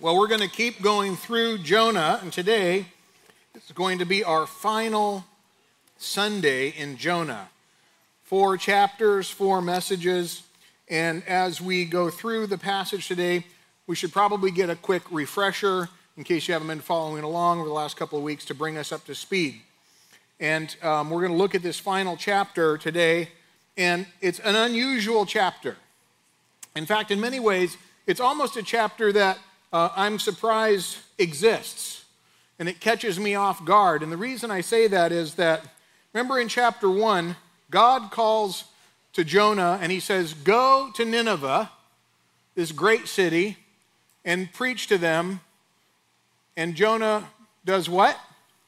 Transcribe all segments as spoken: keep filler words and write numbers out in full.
Well, we're going to keep going through Jonah, and today it's going to be our final Sunday in Jonah. Four chapters, four messages, and as we go through the passage today, we should probably get a quick refresher in case you haven't been following along over the last couple of weeks to bring us up to speed. And um, we're going to look at this final chapter today, and it's an unusual chapter. In fact, in many ways, it's almost a chapter that uh, I'm surprised exists, and it catches me off guard. And the reason I say that is that, remember in chapter one, God calls to Jonah, and he says, go to Nineveh, this great city, and preach to them. And Jonah does what?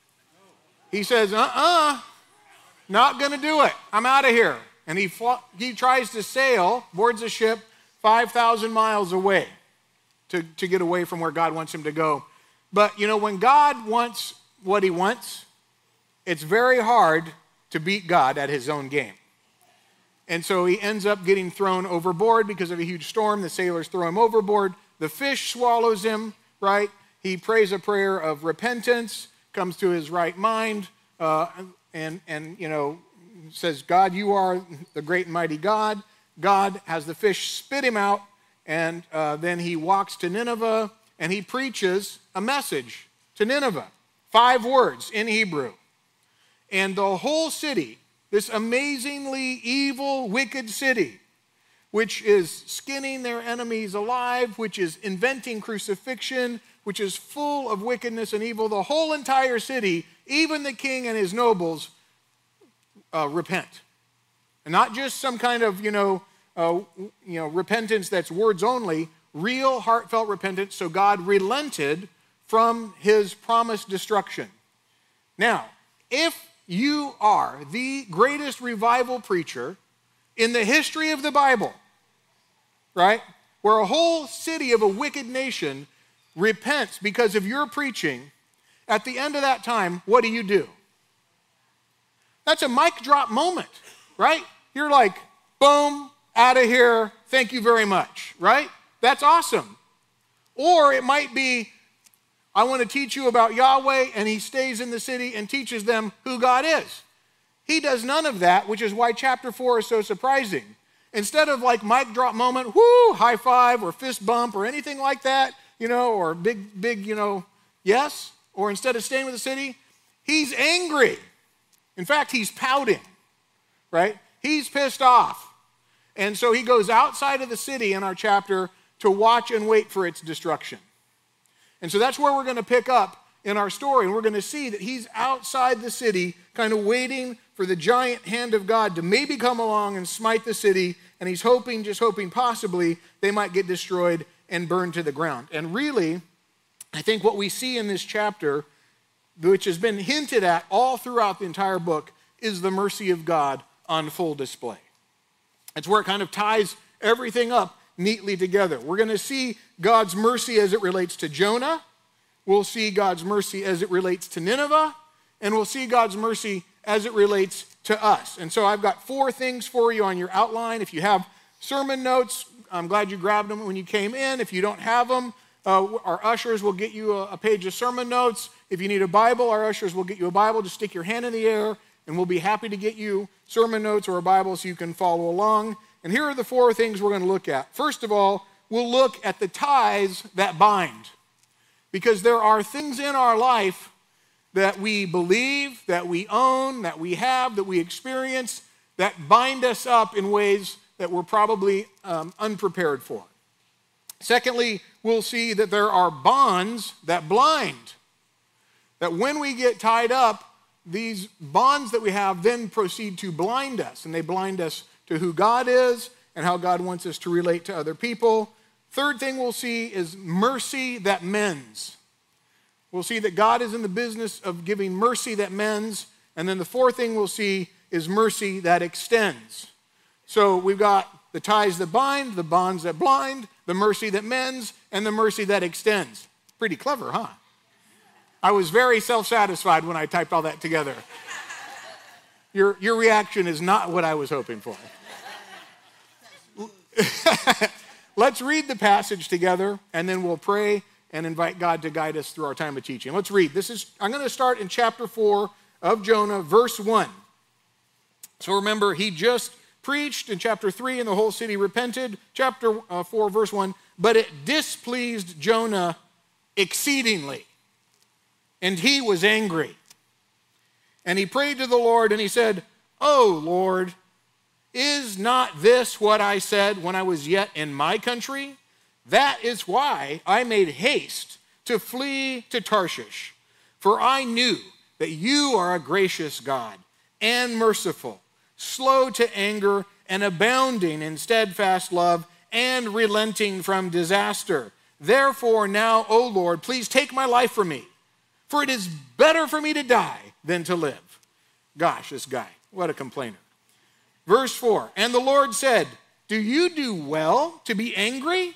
He says, uh-uh, not going to do it. I'm out of here. And he fl- he tries to sail, boards a ship five thousand miles away to, to get away from where God wants him to go. But, you know, when God wants what he wants, it's very hard to beat God at his own game. And so he ends up getting thrown overboard because of a huge storm. The sailors throw him overboard. The fish swallows him, right? He prays a prayer of repentance, comes to his right mind, uh, and, and, you know, says, God, you are the great and mighty God. God has the fish spit him out, and uh, then he walks to Nineveh, and he preaches a message to Nineveh. Five words in Hebrew. And the whole city, this amazingly evil, wicked city, which is skinning their enemies alive, which is inventing crucifixion, which is full of wickedness and evil, the whole entire city, even the king and his nobles, uh, repent. And not just some kind of, you know, uh, you know, repentance that's words only, real heartfelt repentance, so God relented from his promised destruction. Now, if you are the greatest revival preacher in the history of the Bible, right, where a whole city of a wicked nation repents because of your preaching, at the end of that time, what do you do? That's a mic drop moment, right? You're like, boom, out of here, thank you very much, right? That's awesome. Or it might be, I want to teach you about Yahweh, and he stays in the city and teaches them who God is. He does none of that, which is why chapter four is so surprising. Instead of like mic drop moment, whoo, high five or fist bump or anything like that, you know, or big, big, you know, yes, or instead of staying with the city, he's angry. In fact, he's pouting, right? He's pissed off. And so he goes outside of the city in our chapter to watch and wait for its destruction. And so that's where we're going to pick up in our story. And we're going to see that he's outside the city, kind of waiting for the giant hand of God to maybe come along and smite the city. And he's hoping, just hoping possibly, they might get destroyed and burned to the ground. And really, I think what we see in this chapter, which has been hinted at all throughout the entire book, is the mercy of God on full display. It's where it kind of ties everything up neatly together. We're going to see God's mercy as it relates to Jonah. We'll see God's mercy as it relates to Nineveh. And we'll see God's mercy as it relates to us. And so I've got four things for you on your outline. If you have sermon notes, I'm glad you grabbed them when you came in. If you don't have them, uh, our ushers will get you a, a page of sermon notes. If you need a Bible, our ushers will get you a Bible. Just stick your hand in the air, and we'll be happy to get you sermon notes or a Bible so you can follow along. And here are the four things we're going to look at. First of all, we'll look at the ties that bind. Because there are things in our life that we believe, that we own, that we have, that we experience, that bind us up in ways that we're probably um, unprepared for. Secondly, we'll see that there are bonds that blind. That when we get tied up, these bonds that we have then proceed to blind us, and they blind us to who God is and how God wants us to relate to other people. Third thing we'll see is mercy that mends. We'll see that God is in the business of giving mercy that mends. And then the fourth thing we'll see is mercy that extends. So we've got the ties that bind, the bonds that blind, the mercy that mends, and the mercy that extends. Pretty clever, huh? I was very self-satisfied when I typed all that together. Your, your reaction is not what I was hoping for. Let's read the passage together, and then we'll pray, and invite God to guide us through our time of teaching. Let's read. This is I'm going to start in chapter four of Jonah, verse one. So remember, he just preached in chapter three, and the whole city repented. Chapter uh, four, verse one. But it displeased Jonah exceedingly, and he was angry. And he prayed to the Lord, and he said, "Oh, Lord, is not this what I said when I was yet in my country? That is why I made haste to flee to Tarshish. For I knew that you are a gracious God and merciful, slow to anger and abounding in steadfast love and relenting from disaster. Therefore now, O Lord, please take my life from me, for it is better for me to die than to live." Gosh, this guy, what a complainer. Verse four, and the Lord said, "Do you do well to be angry?"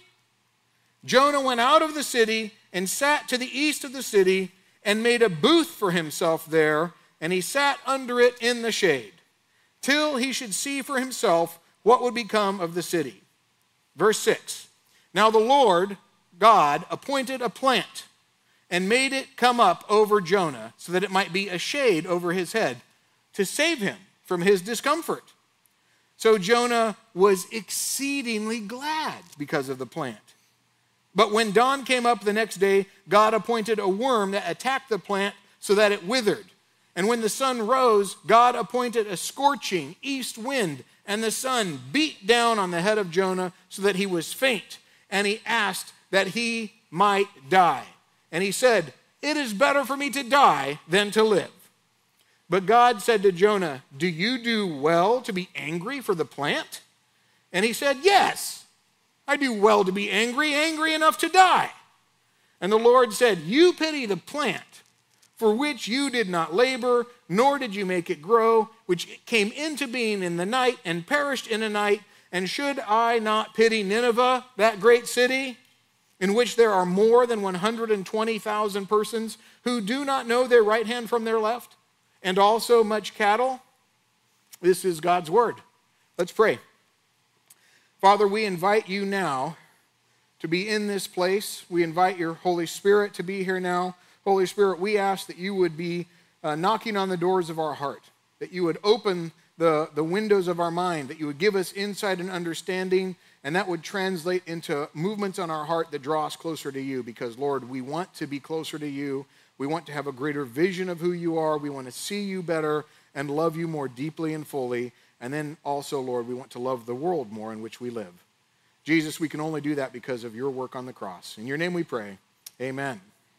Jonah went out of the city and sat to the east of the city and made a booth for himself there, and he sat under it in the shade, till he should see for himself what would become of the city. Verse six, now the Lord God appointed a plant and made it come up over Jonah so that it might be a shade over his head to save him from his discomfort. So Jonah was exceedingly glad because of the plant. But when dawn came up the next day, God appointed a worm that attacked the plant so that it withered. And when the sun rose, God appointed a scorching east wind, and the sun beat down on the head of Jonah so that he was faint, and he asked that he might die. And he said, "It is better for me to die than to live." But God said to Jonah, "Do you do well to be angry for the plant?" And he said, "Yes, I do well to be angry, angry enough to die." And the Lord said, "You pity the plant, for which you did not labor, nor did you make it grow, which came into being in the night and perished in a night. And should I not pity Nineveh, that great city, in which there are more than one hundred twenty thousand persons who do not know their right hand from their left, and also much cattle?" This is God's word. Let's pray. Father, we invite you now to be in this place. We invite your Holy Spirit to be here now. Holy Spirit, we ask that you would be uh, knocking on the doors of our heart, that you would open the, the windows of our mind, that you would give us insight and understanding, and that would translate into movements on our heart that draw us closer to you, because, Lord, we want to be closer to you. We want to have a greater vision of who you are. We want to see you better and love you more deeply and fully. And then also, Lord, we want to love the world more in which we live. Jesus, we can only do that because of your work on the cross. In your name we pray, amen.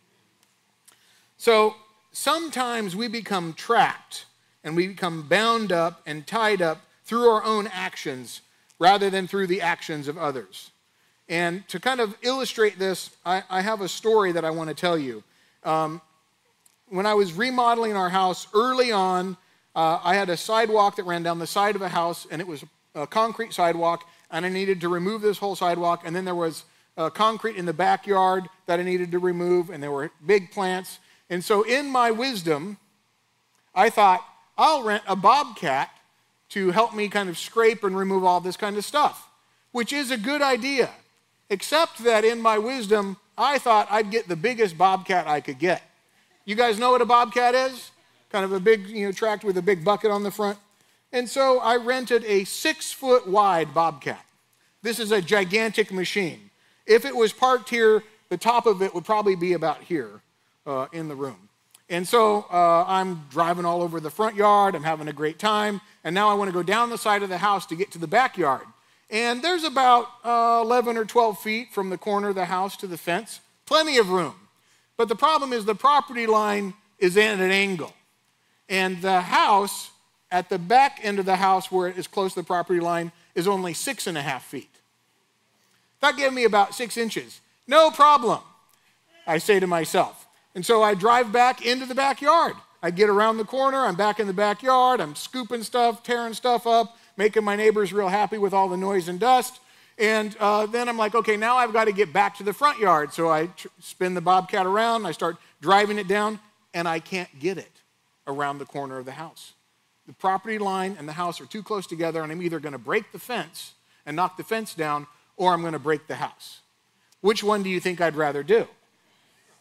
So sometimes we become trapped and we become bound up and tied up through our own actions rather than through the actions of others. And to kind of illustrate this, I, I have a story that I want to tell you. Um, when I was remodeling our house early on, uh, I had a sidewalk that ran down the side of a house, and it was a concrete sidewalk, and I needed to remove this whole sidewalk, and then there was uh, concrete in the backyard that I needed to remove, and there were big plants. And so in my wisdom, I thought, I'll rent a bobcat to help me kind of scrape and remove all this kind of stuff, which is a good idea, except that in my wisdom, I thought I'd get the biggest bobcat I could get. You guys know what a bobcat is? Kind of a big, you know, tractor with a big bucket on the front. And so I rented a six-foot wide bobcat. This is a gigantic machine. If it was parked here, the top of it would probably be about here uh, in the room. And so uh, I'm driving all over the front yard. I'm having a great time. And now I want to go down the side of the house to get to the backyard. And there's about uh, eleven or twelve feet from the corner of the house to the fence. Plenty of room. But the problem is the property line is at an angle. And the house, at the back end of the house where it is close to the property line, is only six and a half feet. That gave me about six inches. No problem, I say to myself. And so I drive back into the backyard. I get around the corner, I'm back in the backyard, I'm scooping stuff, tearing stuff up, making my neighbors real happy with all the noise and dust. And uh, then I'm like, okay, now I've got to get back to the front yard. So I tr- spin the bobcat around, I start driving it down, and I can't get it around the corner of the house. The property line and the house are too close together, and I'm either going to break the fence and knock the fence down, or I'm going to break the house. Which one do you think I'd rather do?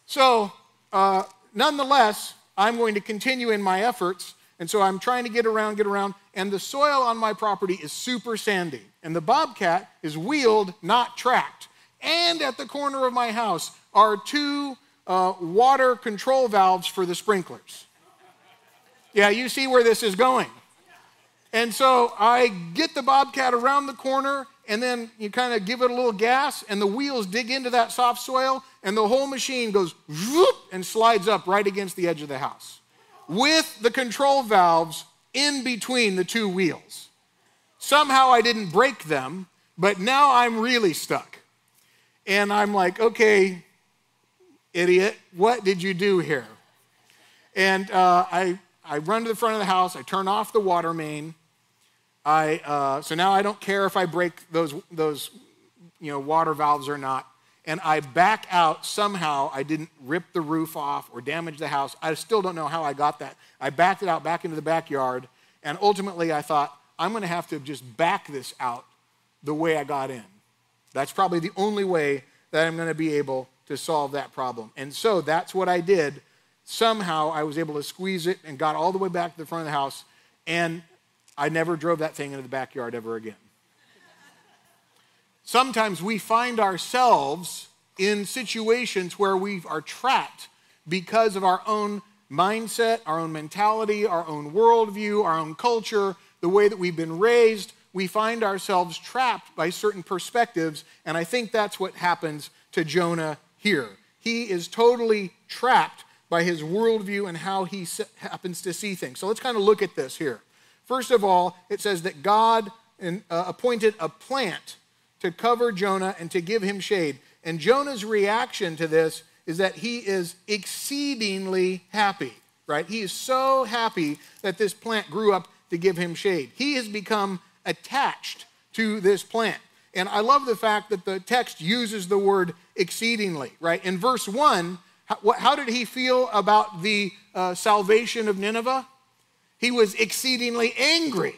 So, uh, nonetheless, I'm going to continue in my efforts. And so I'm trying to get around, get around. And the soil on my property is super sandy. And the bobcat is wheeled, not tracked. And at the corner of my house are two uh, water control valves for the sprinklers. Yeah, you see where this is going. And so I get the bobcat around the corner, and then you kind of give it a little gas, and the wheels dig into that soft soil, and the whole machine goes whoop and slides up right against the edge of the house with the control valves in between the two wheels. Somehow I didn't break them, but now I'm really stuck. And I'm like, okay, idiot, what did you do here? And uh, I, I run to the front of the house, I turn off the water main. I, uh, so now I don't care if I break those, those you know, water valves or not. And I back out somehow. I didn't rip the roof off or damage the house. I still don't know how I got that. I backed it out back into the backyard. And ultimately I thought, I'm going to have to just back this out the way I got in. That's probably the only way that I'm going to be able to solve that problem. And so that's what I did. Somehow I was able to squeeze it and got all the way back to the front of the house. And I never drove that thing into the backyard ever again. Sometimes we find ourselves in situations where we are trapped because of our own mindset, our own mentality, our own worldview, our own culture, the way that we've been raised. We find ourselves trapped by certain perspectives, and I think that's what happens to Jonah here. He is totally trapped by his worldview and how he happens to see things. So let's kind of look at this here. First of all, it says that God appointed a plant to cover Jonah and to give him shade. And Jonah's reaction to this is that he is exceedingly happy, right? He is so happy that this plant grew up to give him shade. He has become attached to this plant. And I love the fact that the text uses the word exceedingly, right? In verse one, how, how did he feel about the uh, salvation of Nineveh? He was exceedingly angry.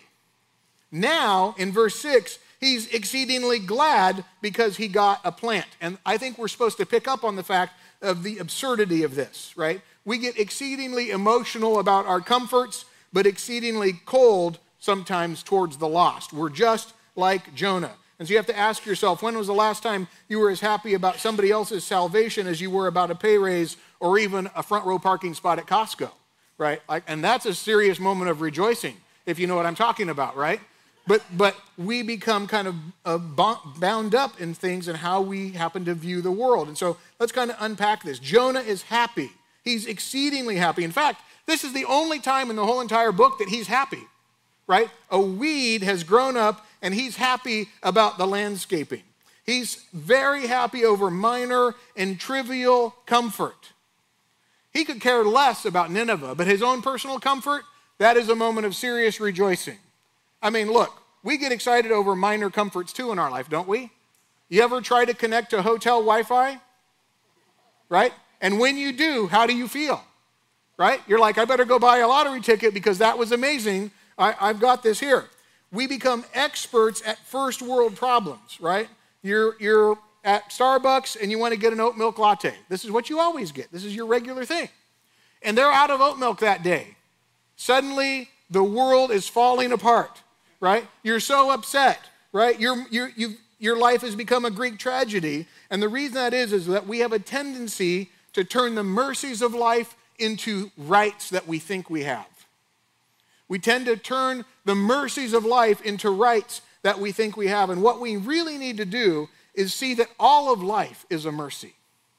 Now, in verse six, he's exceedingly glad because he got a plant. And I think we're supposed to pick up on the fact of the absurdity of this, right? We get exceedingly emotional about our comforts, but exceedingly cold sometimes towards the lost. We're just like Jonah. And so you have to ask yourself, when was the last time you were as happy about somebody else's salvation as you were about a pay raise or even a front row parking spot at Costco, right? Like, and that's a serious moment of rejoicing, if you know what I'm talking about, right? But but we become kind of uh, bound up in things and how we happen to view the world. And so let's kind of unpack this. Jonah is happy. He's exceedingly happy. In fact, this is the only time in the whole entire book that he's happy, right? A weed has grown up and he's happy about the landscaping. He's very happy over minor and trivial comfort. He could care less about Nineveh, but his own personal comfort, that is a moment of serious rejoicing. I mean, look, we get excited over minor comforts too in our life, don't we? You ever try to connect to hotel Wi-Fi? Right? And when you do, how do you feel? Right? You're like, I better go buy a lottery ticket because that was amazing. I, I've got this here. We become experts at first world problems, right? You're, you're at Starbucks and you want to get an oat milk latte. This is what you always get. This is your regular thing. And they're out of oat milk that day. Suddenly, the world is falling apart. Right? You're so upset, right? You're, you're, you've, your life has become a Greek tragedy. And the reason that is, is that we have a tendency to turn the mercies of life into rights that we think we have. We tend to turn the mercies of life into rights that we think we have. And what we really need to do is see that all of life is a mercy.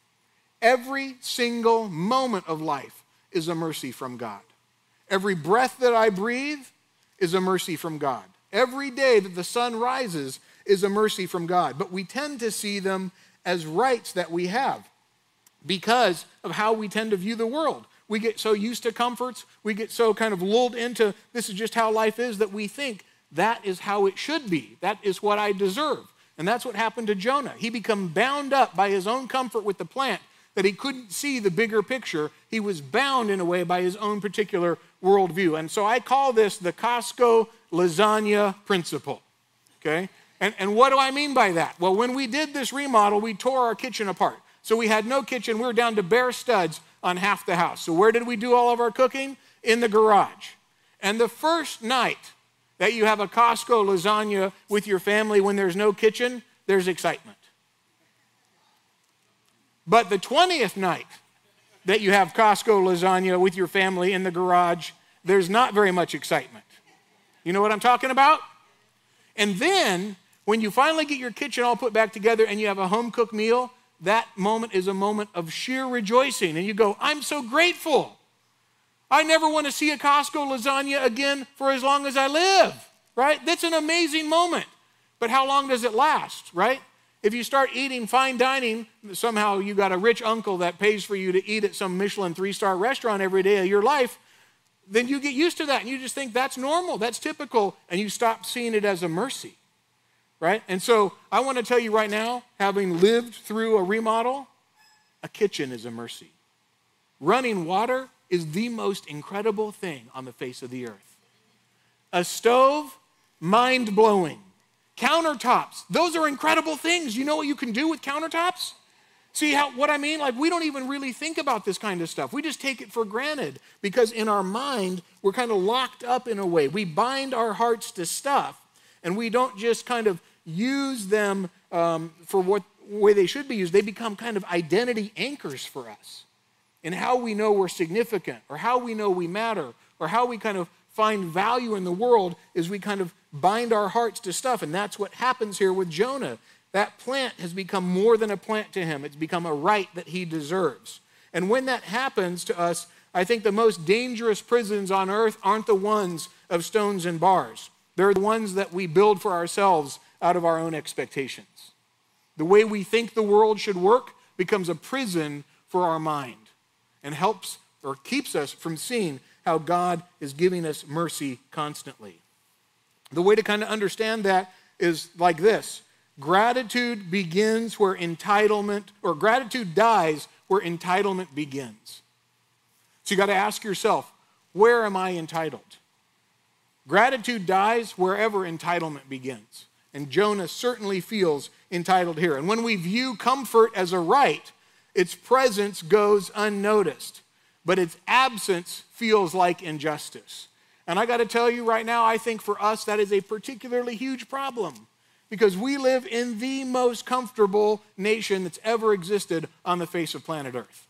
Every single moment of life is a mercy from God. Every breath that I breathe is a mercy from God. Every day that the sun rises is a mercy from God. But we tend to see them as rights that we have because of how we tend to view the world. We get so used to comforts, we get so kind of lulled into this is just how life is that we think that is how it should be. That is what I deserve. And that's what happened to Jonah. He became bound up by his own comfort with the plant that he couldn't see the bigger picture. He was bound in a way by his own particular worldview. And so I call this the Costco lasagna principle, okay? And, and what do I mean by that? Well, when we did this remodel, we tore our kitchen apart. So we had no kitchen. We were down to bare studs on half the house. So where did we do all of our cooking? In the garage. And the first night that you have a Costco lasagna with your family when there's no kitchen, there's excitement. But the twentieth night that you have Costco lasagna with your family in the garage, there's not very much excitement. You know what I'm talking about? And then when you finally get your kitchen all put back together and you have a home-cooked meal, that moment is a moment of sheer rejoicing. And you go, I'm so grateful. I never want to see a Costco lasagna again for as long as I live, right? That's an amazing moment. But how long does it last, right? If you start eating fine dining, somehow you got a rich uncle that pays for you to eat at some Michelin three-star restaurant every day of your life, then you get used to that and you just think that's normal, that's typical, and you stop seeing it as a mercy, right? And so I want to tell you right now, having lived through a remodel, a kitchen is a mercy. Running water is the most incredible thing on the face of the earth. A stove, mind-blowing. Countertops, those are incredible things. You know what you can do with countertops? See how what I mean? Like, we don't even really think about this kind of stuff. We just take it for granted because in our mind, we're kind of locked up in a way. We bind our hearts to stuff, and we don't just kind of use them um, for what way they should be used. They become kind of identity anchors for us in how we know we're significant or how we know we matter or how we kind of find value in the world is we kind of bind our hearts to stuff. And that's what happens here with Jonah. That plant has become more than a plant to him. It's become a right that he deserves. And when that happens to us, I think the most dangerous prisons on earth aren't the ones of stones and bars. They're the ones that we build for ourselves out of our own expectations. The way we think the world should work becomes a prison for our mind and helps or keeps us from seeing how God is giving us mercy constantly. The way to kind of understand that is like this. Gratitude begins where entitlement, or gratitude dies where entitlement begins. So you got to ask yourself, where am I entitled? Gratitude dies wherever entitlement begins. And Jonah certainly feels entitled here. And when we view comfort as a right, its presence goes unnoticed, but its absence feels like injustice. And I got to tell you right now, I think for us that is a particularly huge problem because we live in the most comfortable nation that's ever existed on the face of planet Earth.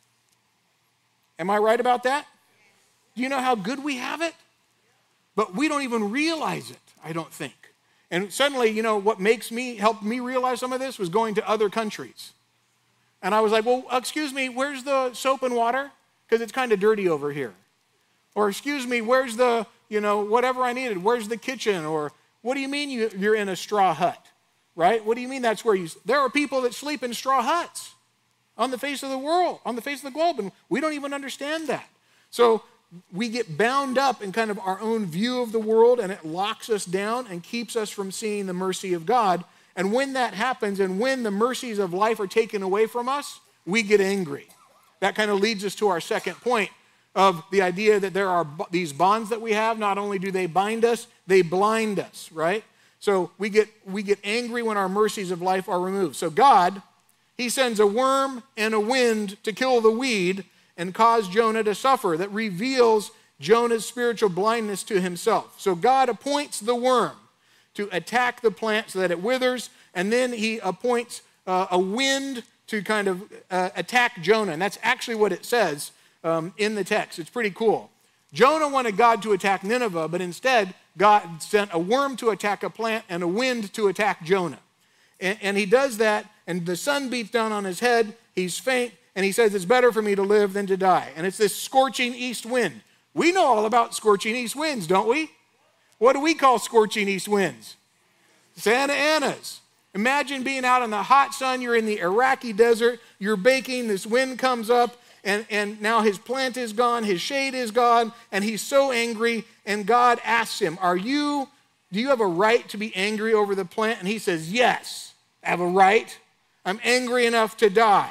Am I right about that? Do you know how good we have it? But we don't even realize it, I don't think. And suddenly, you know, what makes me, helped me realize some of this was going to other countries. And I was like, well, excuse me, where's the soap and water? Because it's kind of dirty over here. Or excuse me, where's the, you know, whatever I needed? Where's the kitchen? Or what do you mean you, you're in a straw hut, right? What do you mean that's where you, there are people that sleep in straw huts on the face of the world, on the face of the globe, and we don't even understand that. So we get bound up in kind of our own view of the world, and it locks us down and keeps us from seeing the mercy of God. And when that happens, and when the mercies of life are taken away from us, we get angry. That kind of leads us to our second point of the idea that there are these bonds that we have. Not only do they bind us, they blind us, right? So we get, we get angry when our mercies of life are removed. So God, he sends a worm and a wind to kill the weed and cause Jonah to suffer. That reveals Jonah's spiritual blindness to himself. So God appoints the worm to attack the plant so that it withers, and then he appoints uh, a wind to kind of uh, attack Jonah. And that's actually what it says um, in the text. It's pretty cool. Jonah wanted God to attack Nineveh, but instead God sent a worm to attack a plant and a wind to attack Jonah. And, and he does that, and the sun beats down on his head, he's faint, and he says, it's better for me to live than to die. And it's this scorching east wind. We know all about scorching east winds, don't we? What do we call scorching east winds? Santa Anas. Imagine being out in the hot sun, you're in the Iraqi desert, you're baking, this wind comes up, and, and now his plant is gone, his shade is gone, and he's so angry, and God asks him, are you, do you have a right to be angry over the plant? And he says, yes, I have a right. I'm angry enough to die.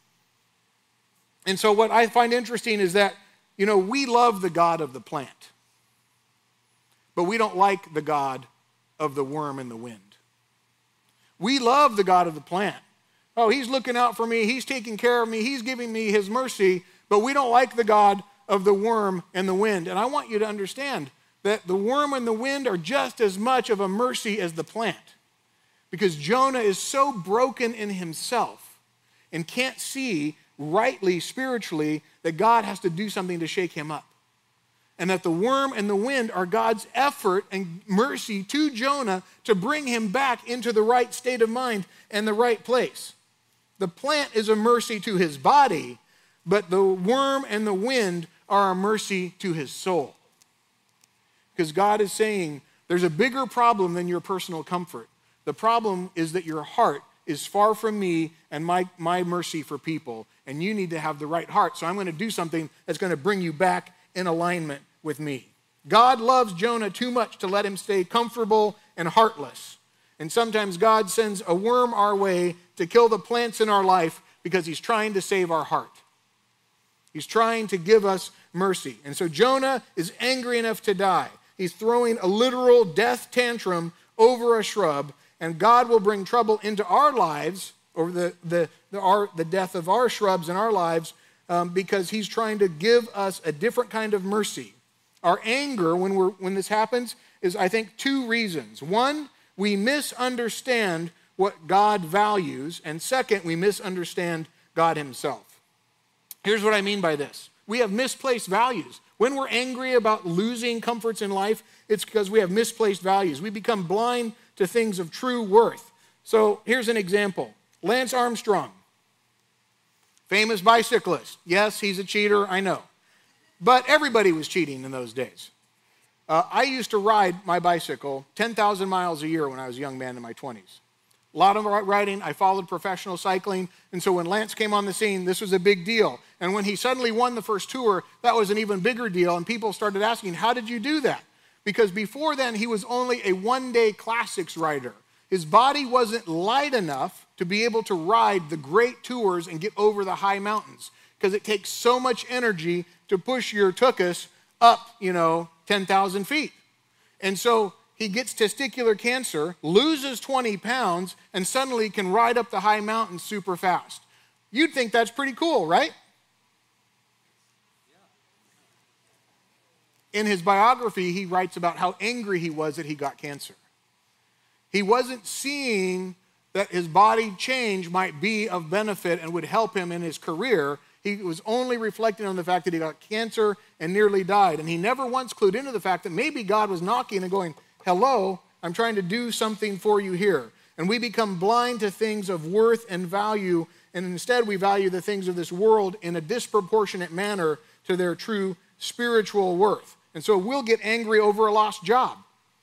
And so what I find interesting is that, you know, we love the God of the plant, but we don't like the God of the worm and the wind. We love the God of the plant, Oh, he's looking out for me. He's taking care of me. He's giving me his mercy. But we don't like the God of the worm and the wind. And I want you to understand that the worm and the wind are just as much of a mercy as the plant. Because Jonah is so broken in himself and can't see rightly spiritually that God has to do something to shake him up. And that the worm and the wind are God's effort and mercy to Jonah to bring him back into the right state of mind and the right place. The plant is a mercy to his body, but the worm and the wind are a mercy to his soul. Because God is saying there's a bigger problem than your personal comfort. The problem is that your heart is far from me and my, my mercy for people, and you need to have the right heart. So I'm going to do something that's going to bring you back in alignment with me. God loves Jonah too much to let him stay comfortable and heartless. And sometimes God sends a worm our way to kill the plants in our life because he's trying to save our heart. He's trying to give us mercy. And so Jonah is angry enough to die. He's throwing a literal death tantrum over a shrub, and God will bring trouble into our lives, over the, the, the, our, the death of our shrubs in our lives, um, because he's trying to give us a different kind of mercy. Our anger, when, we're, when this happens, is, I think, two reasons. One, we misunderstand what God values, and second, we misunderstand God himself. Here's what I mean by this. We have misplaced values. When we're angry about losing comforts in life, it's because we have misplaced values. We become blind to things of true worth. So here's an example. Lance Armstrong, famous bicyclist. Yes, he's a cheater, I know. But everybody was cheating in those days. Uh, I used to ride my bicycle ten thousand miles a year when I was a young man in my twenties. A lot of riding. I followed professional cycling. And so when Lance came on the scene, this was a big deal. And when he suddenly won the first tour, that was an even bigger deal. And people started asking, how did you do that? Because before then, he was only a one-day classics rider. His body wasn't light enough to be able to ride the great tours and get over the high mountains, because it takes so much energy to push your tuchus up, you know, ten thousand feet. And so he gets testicular cancer, loses twenty pounds, and suddenly can ride up the high mountains super fast. You'd think that's pretty cool, right? In his biography, he writes about how angry he was that he got cancer. He wasn't seeing that his body change might be of benefit and would help him in his career. He was only reflecting on the fact that he got cancer and nearly died. And he never once clued into the fact that maybe God was knocking and going, hello, I'm trying to do something for you here. And we become blind to things of worth and value, and instead we value the things of this world in a disproportionate manner to their true spiritual worth. And so we'll get angry over a lost job.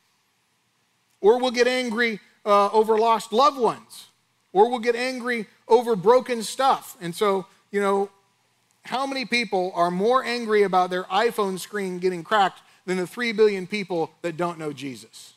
Or we'll get angry uh, over lost loved ones. Or we'll get angry over broken stuff. And so, you know, how many people are more angry about their iPhone screen getting cracked than the three billion people that don't know Jesus?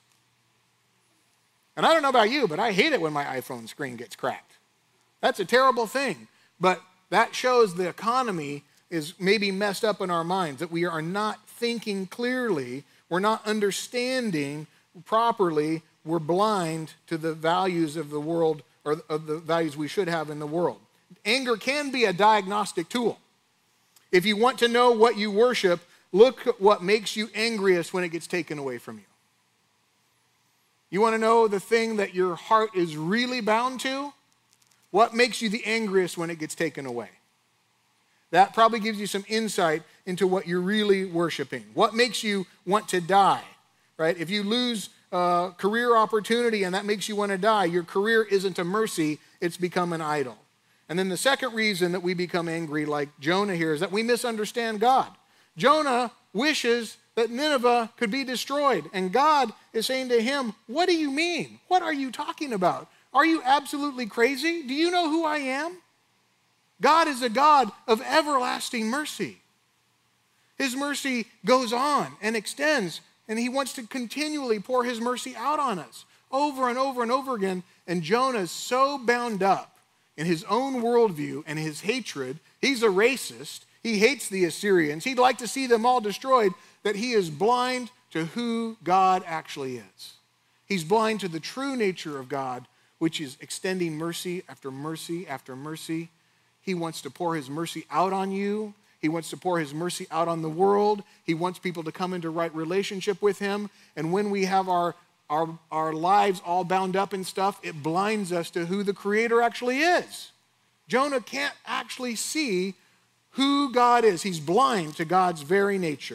And I don't know about you, but I hate it when my iPhone screen gets cracked. That's a terrible thing. But that shows the economy is maybe messed up in our minds, that we are not thinking clearly, we're not understanding properly, we're blind to the values of the world, or of the values we should have in the world. Anger can be a diagnostic tool. If you want to know what you worship, look at what makes you angriest when it gets taken away from you. You want to know the thing that your heart is really bound to? What makes you the angriest when it gets taken away? That probably gives you some insight into what you're really worshiping. What makes you want to die, right? If you lose uh, career opportunity and that makes you want to die, your career isn't a mercy, it's become an idol. And then the second reason that we become angry, like Jonah here, is that we misunderstand God. Jonah wishes that Nineveh could be destroyed, and God is saying to him, what do you mean? What are you talking about? Are you absolutely crazy? Do you know who I am? God is a God of everlasting mercy. His mercy goes on and extends, and he wants to continually pour his mercy out on us over and over and over again. And Jonah is so bound up in his own worldview and his hatred. He's a racist. He hates the Assyrians. He'd like to see them all destroyed, that he is blind to who God actually is. He's blind to the true nature of God, which is extending mercy after mercy after mercy. He wants to pour his mercy out on you. He wants to pour his mercy out on the world. He wants people to come into right relationship with him. And when we have our, our, our lives all bound up in stuff, it blinds us to who the Creator actually is. Jonah can't actually see who God is. He's blind to God's very nature.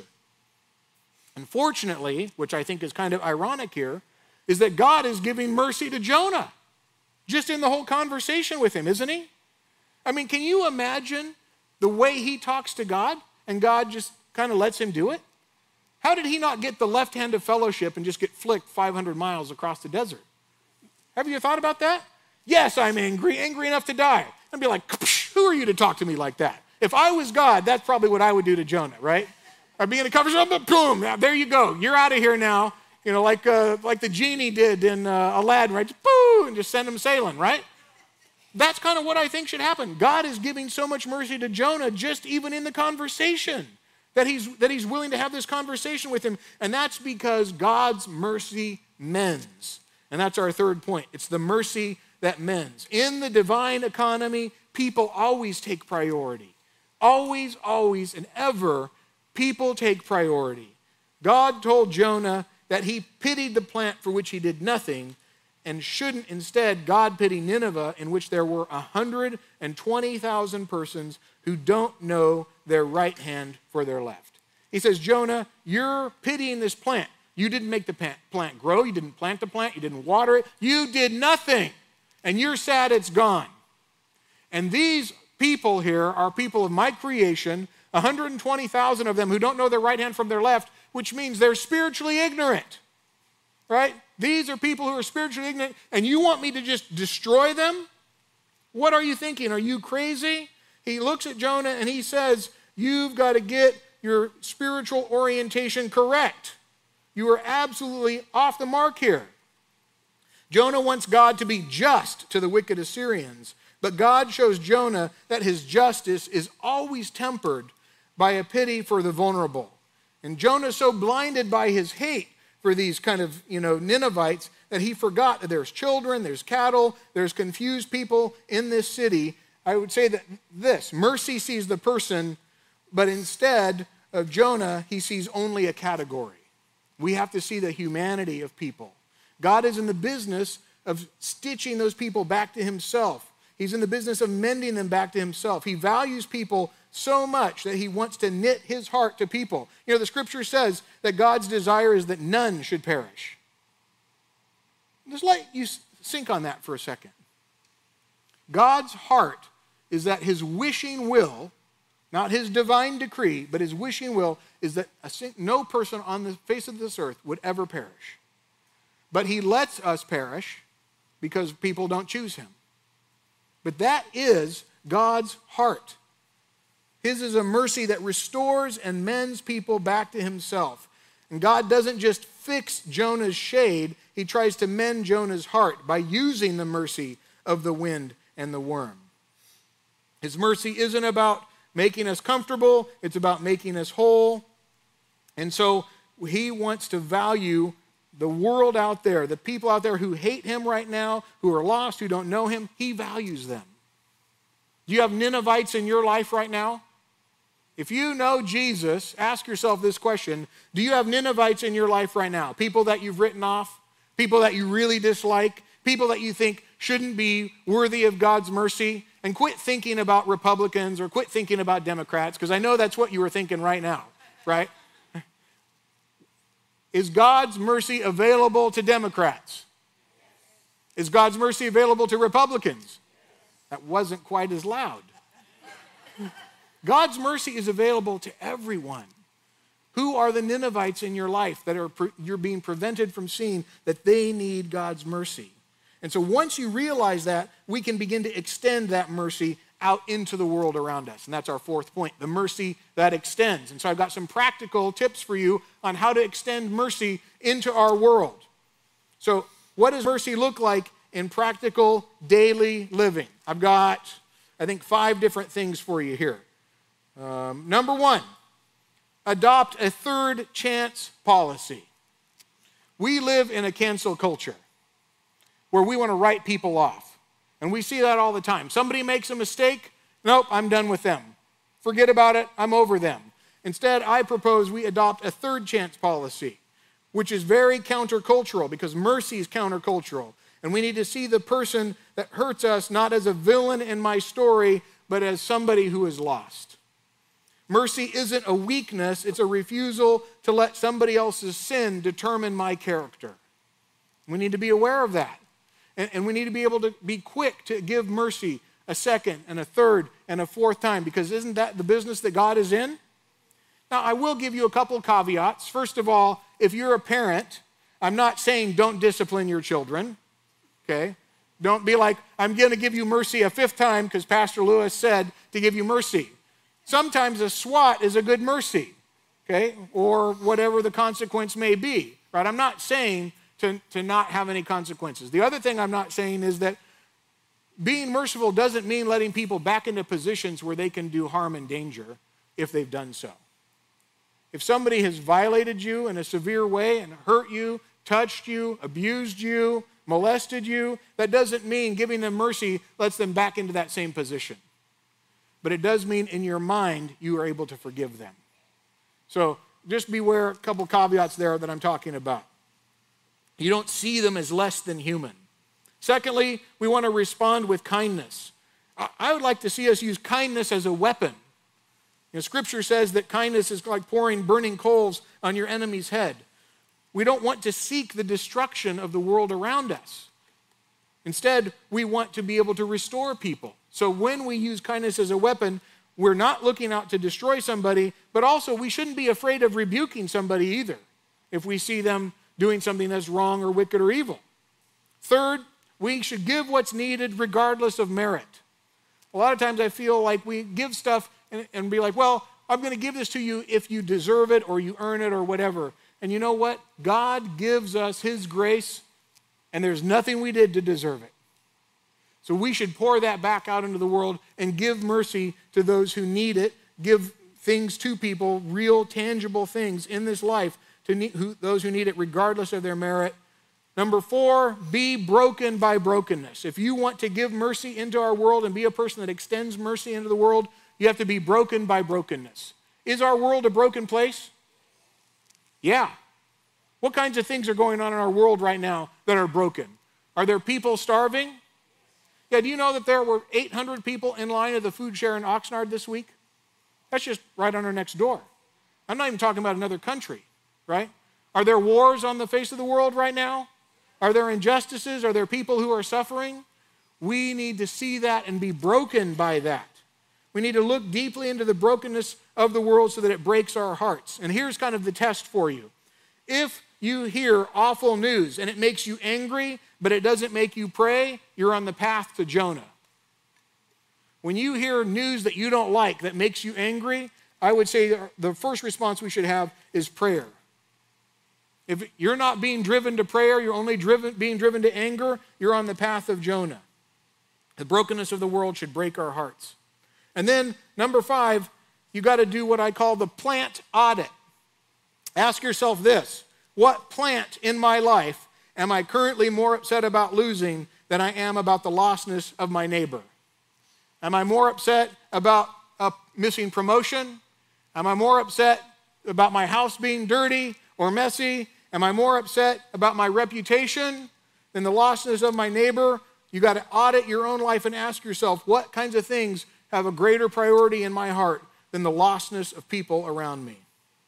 Unfortunately, which I think is kind of ironic here, is that God is giving mercy to Jonah just in the whole conversation with him, isn't he? I mean, can you imagine the way he talks to God and God just kind of lets him do it? How did he not get the left hand of fellowship and just get flicked five hundred miles across the desert? Have you thought about that? Yes, I'm angry, angry enough to die. I'd be like, who are you to talk to me like that? If I was God, that's probably what I would do to Jonah, right? I'd be in a conversation, but boom, there you go. You're out of here now. You know, like uh, like the genie did in uh, Aladdin, right? Just, boo, and just send him sailing, right? That's kind of what I think should happen. God is giving so much mercy to Jonah just even in the conversation, that he's, that he's willing to have this conversation with him. And that's because God's mercy mends. And that's our third point. It's the mercy that mends. In the divine economy, people always take priority. Always, always, and ever, people take priority. God told Jonah that he pitied the plant for which he did nothing, and shouldn't instead God pity Nineveh, in which there were one hundred twenty thousand persons who don't know their right hand for their left. He says, Jonah, you're pitying this plant. You didn't make the plant grow. You didn't plant the plant. You didn't water it. You did nothing. And you're sad it's gone. And these people here are people of my creation, one hundred twenty thousand of them who don't know their right hand from their left, which means they're spiritually ignorant, right? These are people who are spiritually ignorant, and you want me to just destroy them? What are you thinking? Are you crazy? He looks at Jonah and he says, you've got to get your spiritual orientation correct. You are absolutely off the mark here. Jonah wants God to be just to the wicked Assyrians, but God shows Jonah that his justice is always tempered by a pity for the vulnerable. And Jonah's so blinded by his hate for these kind of, you know, Ninevites that he forgot that there's children, there's cattle, there's confused people in this city. I would say that this, mercy sees the person, but instead of Jonah, he sees only a category. We have to see the humanity of people. God is in the business of stitching those people back to himself. He's in the business of mending them back to himself. He values people so much that he wants to knit his heart to people. You know, the scripture says that God's desire is that none should perish. Just let you sink on that for a second. God's heart is that his wishing will, not his divine decree, but his wishing will is that no person on the face of this earth would ever perish. But he lets us perish because people don't choose him. But that is God's heart. His is a mercy that restores and mends people back to himself. And God doesn't just fix Jonah's shade, he tries to mend Jonah's heart by using the mercy of the wind and the worm. His mercy isn't about making us comfortable, it's about making us whole. And so he wants to value the world out there, the people out there who hate him right now, who are lost, who don't know him, he values them. Do you have Ninevites in your life right now? If you know Jesus, ask yourself this question. Do you have Ninevites in your life right now? People that you've written off, people that you really dislike, people that you think shouldn't be worthy of God's mercy? And quit thinking about Republicans or quit thinking about Democrats, because I know that's what you were thinking right now, right? Is God's mercy available to Democrats? Is God's mercy available to Republicans? That wasn't quite as loud. God's mercy is available to everyone. Who are the Ninevites in your life that are you're being prevented from seeing that they need God's mercy? And so once you realize that, we can begin to extend that mercy out into the world around us. And that's our fourth point, the mercy that extends. And so I've got some practical tips for you on how to extend mercy into our world. So what does mercy look like in practical daily living? I've got, I think, five different things for you here. Um, number one, adopt a third chance policy. We live in a cancel culture. where we want to write people off. And we see that all the time. Somebody makes a mistake, nope, I'm done with them. Forget about it, I'm over them. Instead, I propose we adopt a third chance policy, which is very countercultural because mercy is countercultural. And we need to see the person that hurts us not as a villain in my story, but as somebody who is lost. Mercy isn't a weakness, it's a refusal to let somebody else's sin determine my character. We need to be aware of that. And, and we need to be able to be quick to give mercy a second and a third and a fourth time, because isn't that the business that God is in? Now, I will give you a couple of caveats. First of all, if you're a parent, I'm not saying don't discipline your children, okay? Don't be like, I'm going to give you mercy a fifth time because Pastor Lewis said to give you mercy. Sometimes a swat is a good mercy, okay? Or whatever the consequence may be, right? I'm not saying to, to not have any consequences. The other thing I'm not saying is that being merciful doesn't mean letting people back into positions where they can do harm and danger if they've done so. If somebody has violated you in a severe way and hurt you, touched you, abused you, molested you, that doesn't mean giving them mercy lets them back into that same position. But it does mean in your mind you are able to forgive them. So just beware, a couple caveats there that I'm talking about. You don't see them as less than human. Secondly, we want to respond with kindness. I would like to see us use kindness as a weapon. You know, Scripture says that kindness is like pouring burning coals on your enemy's head. We don't want to seek the destruction of the world around us. Instead, we want to be able to restore people. So when we use kindness as a weapon, we're not looking out to destroy somebody, but also we shouldn't be afraid of rebuking somebody either if we see them doing something that's wrong or wicked or evil. Third, we should give what's needed regardless of merit. A lot of times I feel like we give stuff and, and be like, well, I'm going to give this to you if you deserve it or you earn it or whatever. And you know what? God gives us His grace, and there's nothing we did to deserve it. So we should pour that back out into the world and give mercy to those who need it, give things to people, real, tangible things in this life to need, who, those who need it regardless of their merit. Number four, be broken by brokenness. If you want to give mercy into our world and be a person that extends mercy into the world, you have to be broken by brokenness. Is our world a broken place? Yeah. What kinds of things are going on in our world right now that are broken? Are there people starving? Yeah, do you know that there were eight hundred people in line at the food share in Oxnard this week? That's just right on our next door. I'm not even talking about another country, right? Are there wars on the face of the world right now? Are there injustices? Are there people who are suffering? We need to see that and be broken by that. We need to look deeply into the brokenness of the world so that it breaks our hearts. And here's kind of the test for you. If you hear awful news and it makes you angry, but it doesn't make you pray, you're on the path to Jonah. When you hear news that you don't like that makes you angry, I would say the first response we should have is prayer. If you're not being driven to prayer, you're only driven, being driven to anger, you're on the path of Jonah. The brokenness of the world should break our hearts. And then, number five, you got to do what I call the plant audit. Ask yourself this: what plant in my life am I currently more upset about losing than I am about the lostness of my neighbor? Am I more upset about a missing promotion? Am I more upset about my house being dirty or messy? Am I more upset about my reputation than the lostness of my neighbor? You got to audit your own life and ask yourself, what kinds of things have a greater priority in my heart than the lostness of people around me?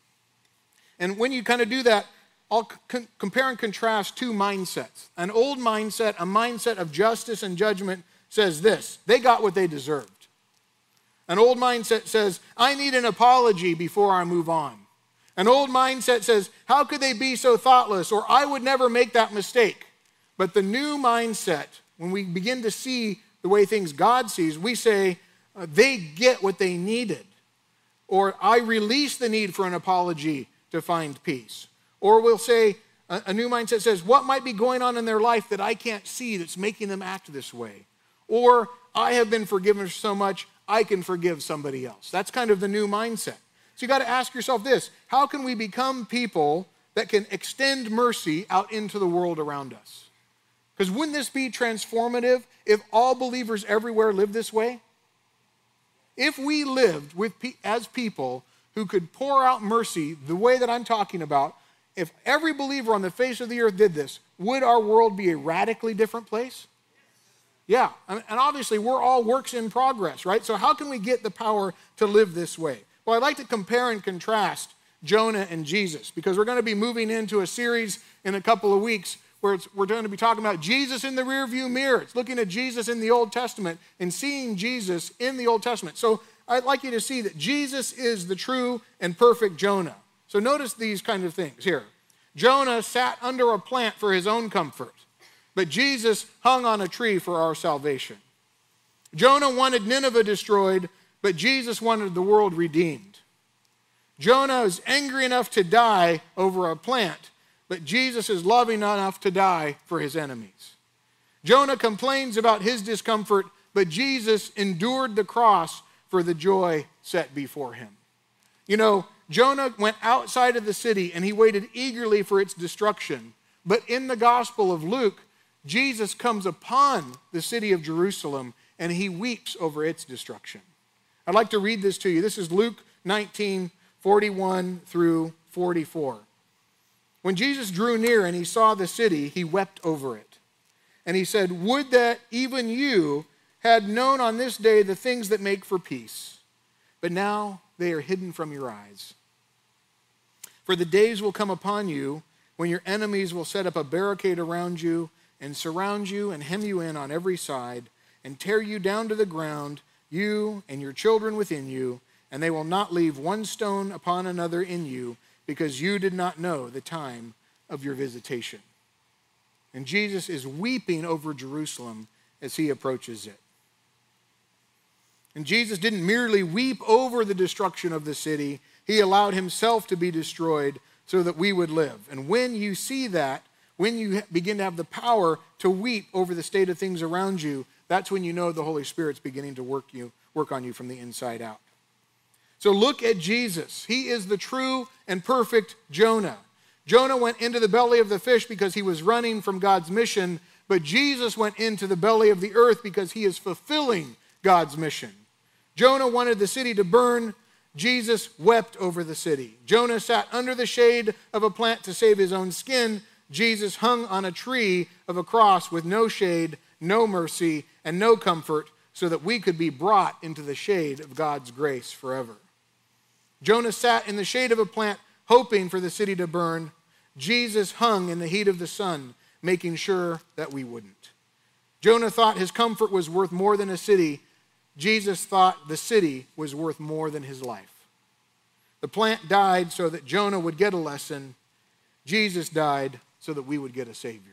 And when you kind of do that, I'll c- compare and contrast two mindsets. An old mindset, a mindset of justice and judgment, says this: they got what they deserved. An old mindset says, I need an apology before I move on. An old mindset says, how could they be so thoughtless? Or I would never make that mistake. But the new mindset, when we begin to see the way things God sees, we say, uh, they get what they needed. Or I release the need for an apology to find peace. Or we'll say, a, a new mindset says, what might be going on in their life that I can't see that's making them act this way? Or I have been forgiven so much, I can forgive somebody else. That's kind of the new mindset. So you got to ask yourself this: how can we become people that can extend mercy out into the world around us? Because wouldn't this be transformative if all believers everywhere lived this way? If we lived with as people who could pour out mercy the way that I'm talking about, if every believer on the face of the earth did this, would our world be a radically different place? Yeah, and obviously we're all works in progress, right? So how can we get the power to live this way? Well, I'd like to compare and contrast Jonah and Jesus, because we're going to be moving into a series in a couple of weeks where it's, we're going to be talking about Jesus in the rearview mirror. It's looking at Jesus in the Old Testament and seeing Jesus in the Old Testament. So I'd like you to see that Jesus is the true and perfect Jonah. So notice these kind of things here. Jonah sat under a plant for his own comfort, but Jesus hung on a tree for our salvation. Jonah wanted Nineveh destroyed, but Jesus wanted the world redeemed. Jonah is angry enough to die over a plant, but Jesus is loving enough to die for his enemies. Jonah complains about his discomfort, but Jesus endured the cross for the joy set before him. You know, Jonah went outside of the city and he waited eagerly for its destruction. But in the Gospel of Luke, Jesus comes upon the city of Jerusalem and he weeps over its destruction. I'd like to read this to you. This is Luke nineteen, forty-one through forty-four. When Jesus drew near and he saw the city, he wept over it. And he said, "Would that even you had known on this day the things that make for peace, but now they are hidden from your eyes. For the days will come upon you when your enemies will set up a barricade around you and surround you and hem you in on every side and tear you down to the ground, you and your children within you, and they will not leave one stone upon another in you, because you did not know the time of your visitation." And Jesus is weeping over Jerusalem as he approaches it. And Jesus didn't merely weep over the destruction of the city, he allowed himself to be destroyed so that we would live. And when you see that, when you begin to have the power to weep over the state of things around you, that's when you know the Holy Spirit's beginning to work you, work on you from the inside out. So look at Jesus. He is the true and perfect Jonah. Jonah went into the belly of the fish because he was running from God's mission, but Jesus went into the belly of the earth because he is fulfilling God's mission. Jonah wanted the city to burn. Jesus wept over the city. Jonah sat under the shade of a plant to save his own skin. Jesus hung on a tree of a cross with no shade, no mercy, and no comfort, so that we could be brought into the shade of God's grace forever. Jonah sat in the shade of a plant, hoping for the city to burn. Jesus hung in the heat of the sun, making sure that we wouldn't. Jonah thought his comfort was worth more than a city. Jesus thought the city was worth more than his life. The plant died so that Jonah would get a lesson. Jesus died so that we would get a Savior.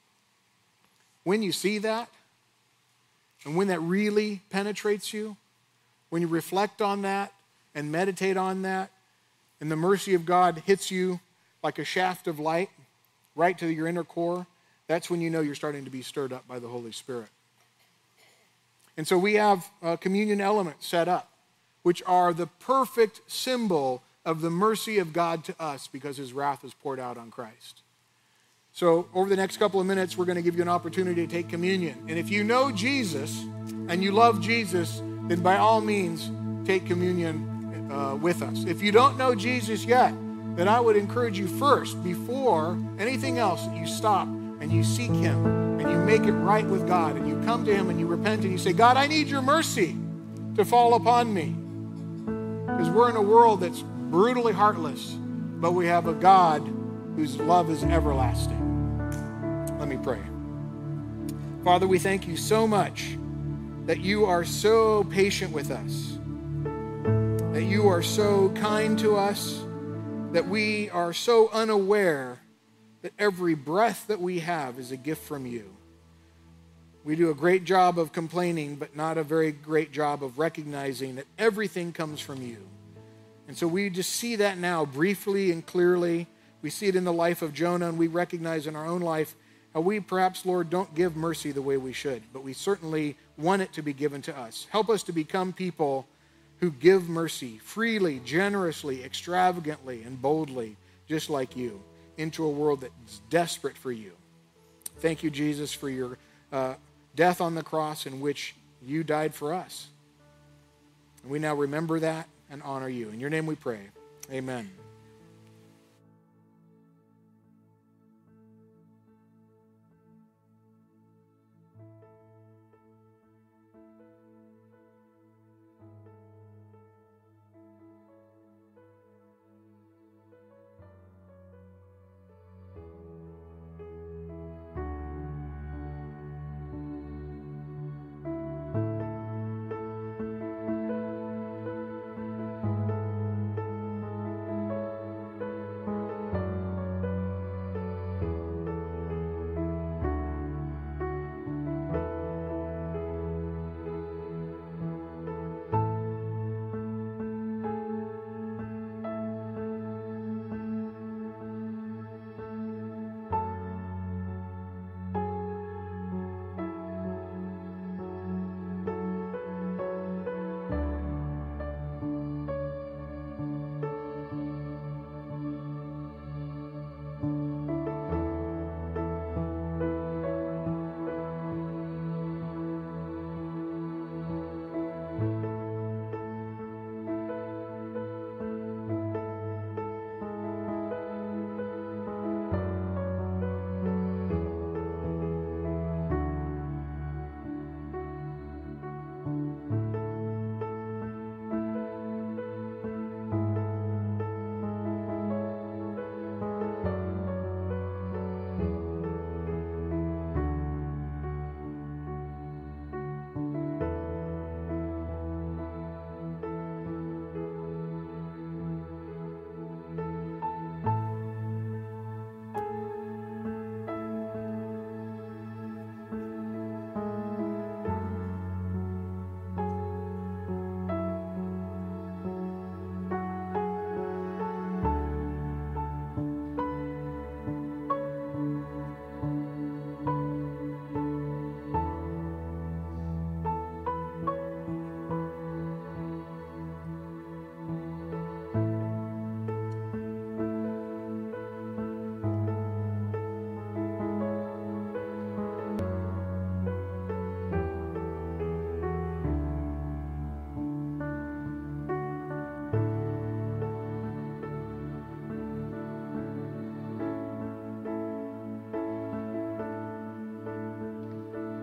When you see that, and when that really penetrates you, when you reflect on that and meditate on that, and the mercy of God hits you like a shaft of light right to your inner core, that's when you know you're starting to be stirred up by the Holy Spirit. And so we have uh, communion elements set up, which are the perfect symbol of the mercy of God to us because his wrath was poured out on Christ. So over the next couple of minutes, we're going to give you an opportunity to take communion. And if you know Jesus and you love Jesus, then by all means, take communion uh, with us. If you don't know Jesus yet, then I would encourage you first, before anything else, that you stop and you seek him and you make it right with God and you come to him and you repent and you say, "God, I need your mercy to fall upon me." Because we're in a world that's brutally heartless, but we have a God whose love is everlasting. Let me pray. Father, we thank you so much that you are so patient with us, that you are so kind to us, that we are so unaware that every breath that we have is a gift from you. We do a great job of complaining, but not a very great job of recognizing that everything comes from you. And so we just see that now briefly and clearly. We see it in the life of Jonah, and we recognize in our own life how we perhaps, Lord, don't give mercy the way we should, but we certainly want it to be given to us. Help us to become people who give mercy freely, generously, extravagantly, and boldly, just like you, into a world that's desperate for you. Thank you, Jesus, for your uh, death on the cross in which you died for us. And we now remember that and honor you. In your name we pray. Amen.